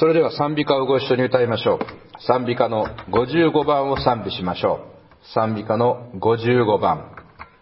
それでは賛美歌をご一緒に歌いましょう。賛美歌の55番を賛美しましょう。賛美歌の55番。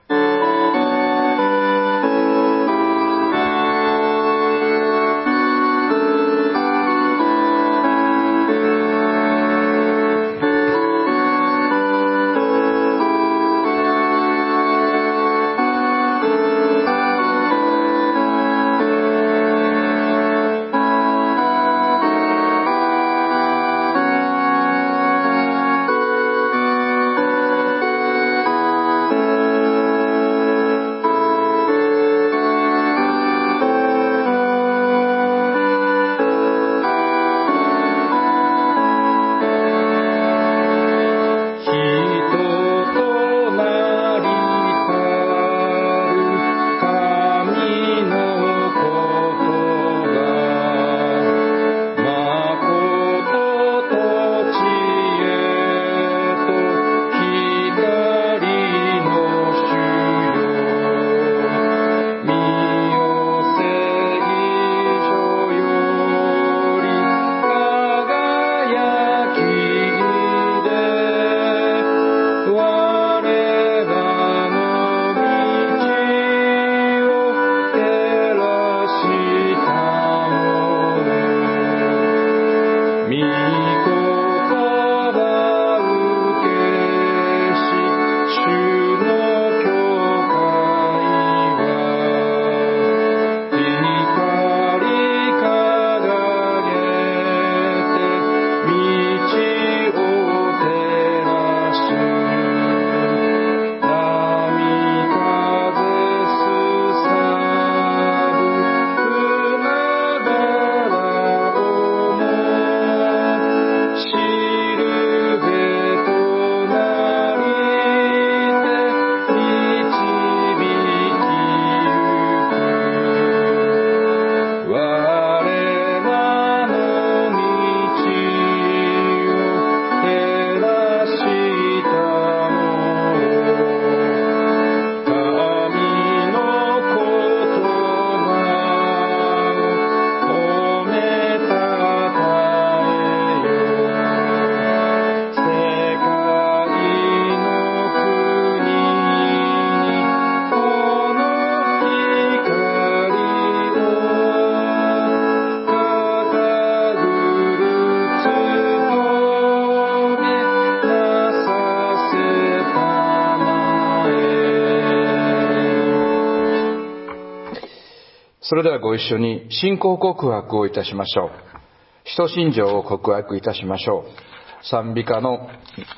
それではご一緒に信仰告白をいたしましょう。使徒信条を告白いたしましょう。賛美歌の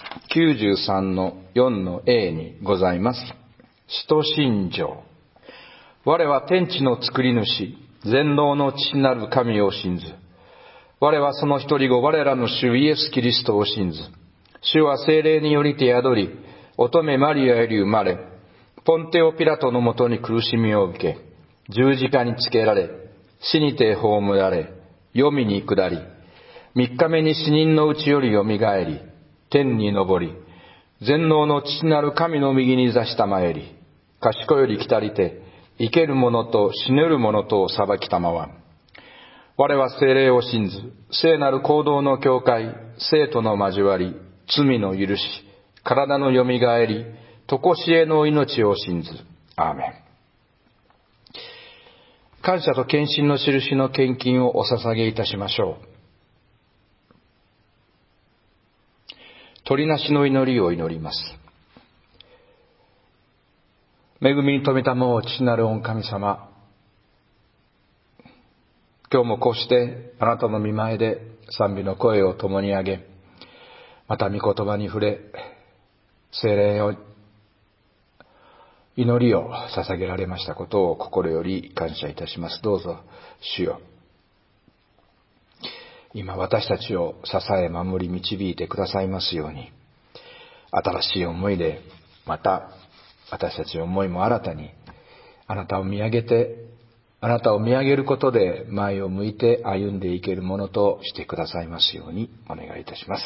93の4の A にございます。使徒信条。我は天地の作り主、全能の父なる神を信ず。我はその一人子、我らの主イエス・キリストを信ず。主は聖霊によりて宿り、乙女マリアより生まれ、ポンテオ・ピラトのもとに苦しみを受け、十字架につけられ、死にて葬られ、黄泉に下り、三日目に死人のうちよりよみがえり、天に昇り、全能の父なる神の右に座したまえり、賢より来たりて、生ける者と死ねる者とを裁きたまわん。我は聖霊を信ず、聖なる行動の教会、聖徒の交わり、罪の許し、体のよみがえり、とこしえの命を信ず。アーメン。感謝と献身の印の献金をお捧げいたしましょう。取りなしの祈りを祈ります。恵みに富みたまお父なる御神様、今日もこうしてあなたの御前で賛美の声を共に上げ、また御言葉に触れ、聖霊を祈りを捧げられましたことを心より感謝いたします。どうぞ主よ、今私たちを支え守り導いてくださいますように、新しい思いで、また私たちの思いも新たにあなたを見上げて、あなたを見上げることで前を向いて歩んでいけるものとしてくださいますようにお願いいたします。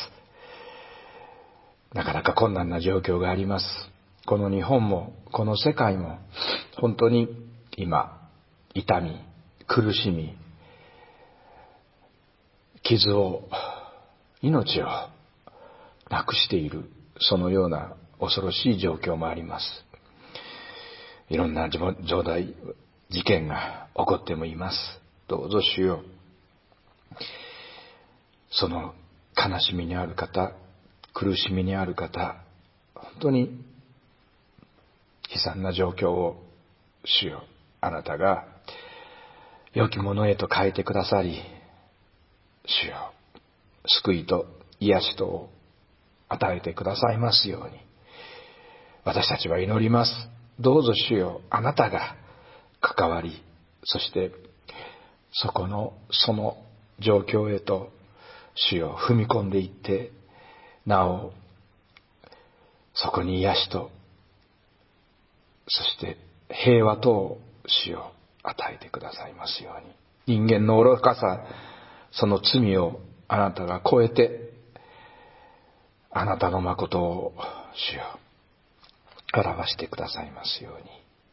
なかなか困難な状況があります。この日本もこの世界も本当に今痛み、苦しみ、 傷を、命をなくしている、そのような恐ろしい状況もあります。いろんな重大事件が起こってもいます。どうぞ主よ、その悲しみにある方、苦しみにある方、本当に悲惨な状況を主よ、あなたが良きものへと変えてくださり、主よ、救いと癒しとを与えてくださいますように、私たちは祈ります。どうぞ主よ、あなたが関わり、そしてその状況へと主よ、踏み込んでいって、なおそこに癒しと、そして平和とを主よ、与えてくださいますように。人間の愚かさ、その罪をあなたが超えて、あなたの誠を主よ、表してくださいますように。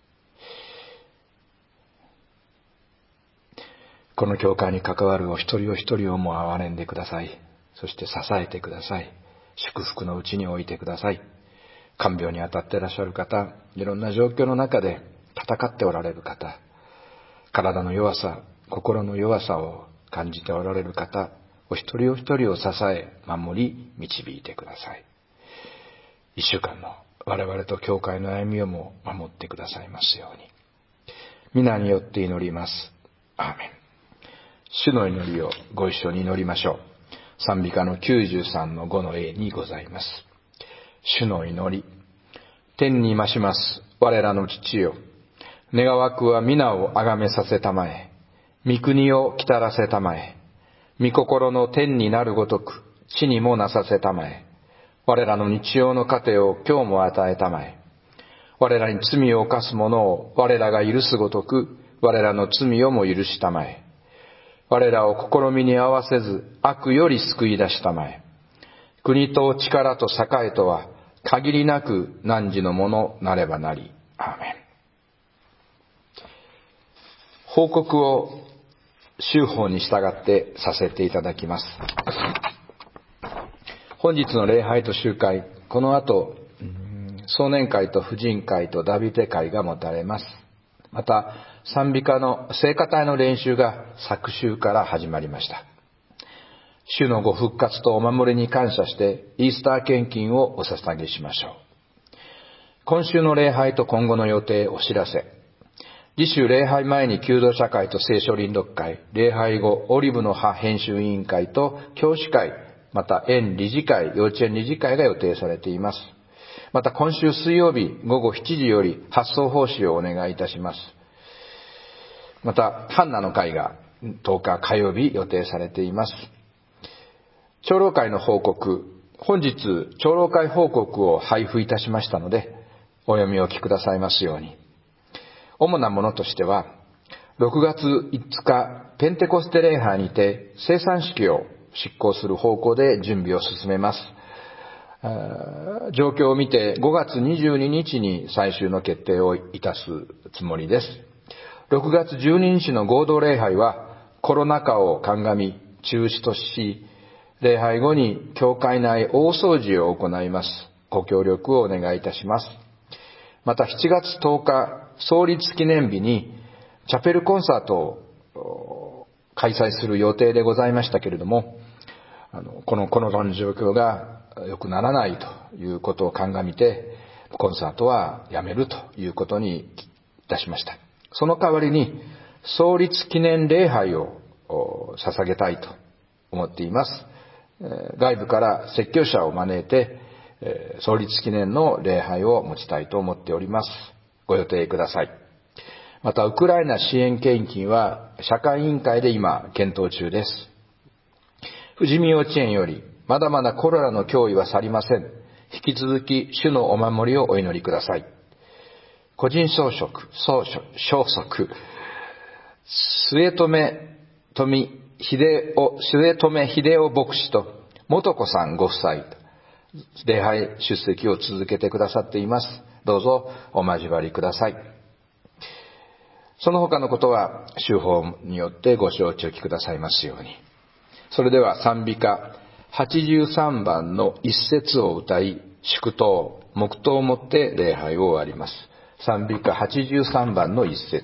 この教会に関わるお一人お一人をも憐れんでください。そして支えてください。祝福のうちに置いてください。看病に当たっていらっしゃる方、いろんな状況の中で戦っておられる方、体の弱さ、心の弱さを感じておられる方、お一人お一人を支え、守り、導いてください。一週間の我々と教会の歩みをも守ってくださいますように。皆によって祈ります。アーメン。主の祈りをご一緒に祈りましょう。賛美歌の93の5の A にございます。主の祈り。天に増します我らの父よ。願わくは皆を崇めさせたまえ。御国を来たらせたまえ。御心の天になるごとく地にもなさせたまえ。我らの日曜の糧を今日も与えたまえ。我らに罪を犯す者を我らが許すごとく我らの罪をも許したまえ。我らを試みに合わせず悪より救い出したまえ。国と力と栄とは限りなく汝のものなればなり。アーメン。報告を修法に従ってさせていただきます。本日の礼拝と集会、この後壮年会と婦人会とダビデ会が持たれます。また賛美歌の聖歌隊の練習が昨週から始まりました。主のご復活とお守りに感謝してイースター献金をお捧げしましょう。今週の礼拝と今後の予定お知らせ。次週礼拝前に求道者会と聖書臨読会、礼拝後オリブの葉編集委員会と教師会、また園理事会、幼稚園理事会が予定されています。また今週水曜日午後7時より発送奉仕をお願いいたします。またハンナの会が10日火曜日予定されています。長老会の報告、本日長老会報告を配布いたしましたのでお読みお聞きくださいますように。主なものとしては、6月5日ペンテコステ礼拝にて聖餐式を執行する方向で準備を進めます。状況を見て5月22日に最終の決定をいたすつもりです。6月12日の合同礼拝はコロナ禍を鑑み中止とし、礼拝後に教会内大掃除を行います。ご協力をお願いいたします。また7月10日創立記念日にチャペルコンサートを開催する予定でございましたけれども、このコロナの状況が良くならないということを鑑みてコンサートはやめるということにいたしました。その代わりに創立記念礼拝を捧げたいと思っています。外部から説教者を招いて創立記念の礼拝を持ちたいと思っております。ご予定ください。またウクライナ支援献金は社会委員会で今検討中です。富士見幼稚園よりまだまだコロナの脅威は去りません。引き続き主のお守りをお祈りください。個人消息、消息、末留秀夫牧師と元子さんご夫妻、礼拝出席を続けてくださっています。どうぞお交わりください。その他のことは修法によってご承知おきくださいますように。 それでは賛美歌83番の一節を歌い、祝祷、黙祷をもって礼拝を終わります。賛美歌83番の一節。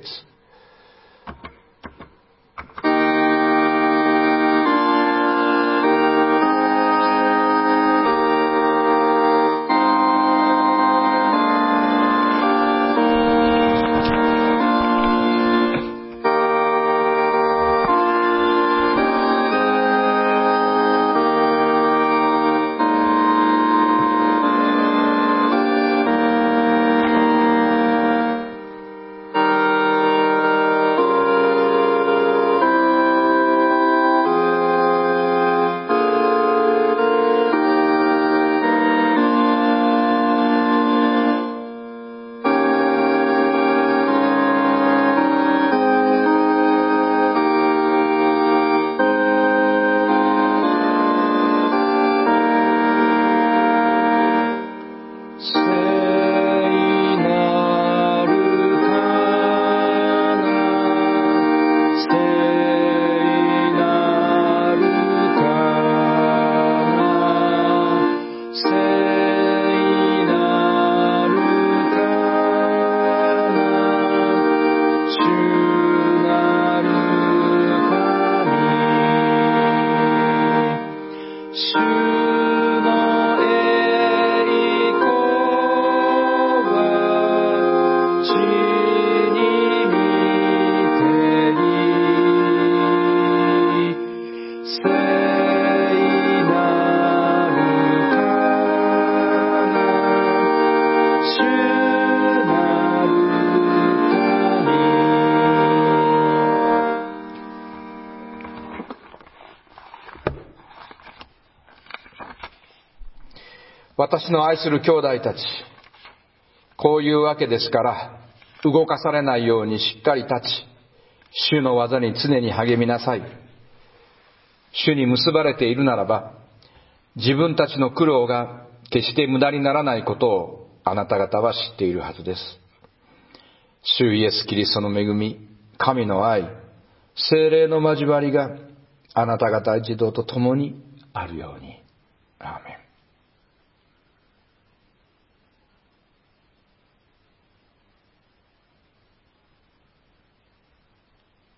私の愛する兄弟たち、こういうわけですから、動かされないようにしっかり立ち、主の技に常に励みなさい。主に結ばれているならば、自分たちの苦労が決して無駄にならないことをあなた方は知っているはずです。主イエス・キリストの恵み、神の愛、聖霊の交わりがあなた方一同と共にあるように。アーメン。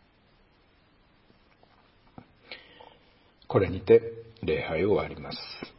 これにて礼拝を終わります。